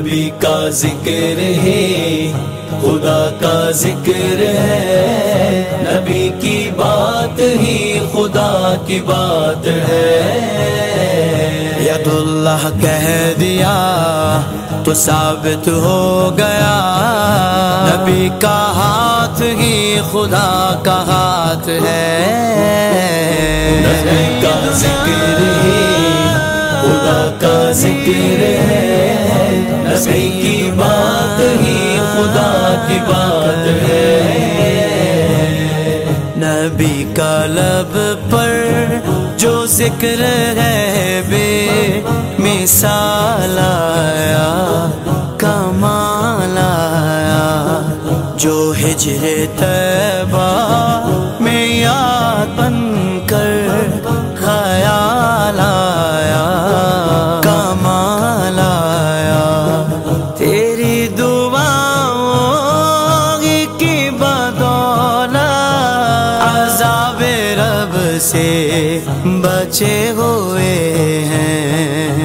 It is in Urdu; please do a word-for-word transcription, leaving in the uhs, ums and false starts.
نبی کا ذکر ہے خدا کا ذکر ہے، نبی کی بات ہی خدا کی بات ہے۔ ید اللہ کہہ دیا تو ثابت ہو گیا، نبی کا ہاتھ ہی خدا کا ہاتھ ہے۔ نبی کا ذکر ہے خدا کا ذکر ہے، نبی کی بات ہی خدا کی بات ہے۔ نبی کا لب پر جو ذکر ہے بے مثال آیا، کمال آیا، جو ہجر طیبہ میں یاد بن کر خیال آیا، کمال آیا۔ تیری دعاؤں کی بدولت عذاب رب سے بچے ہوئے ہیں۔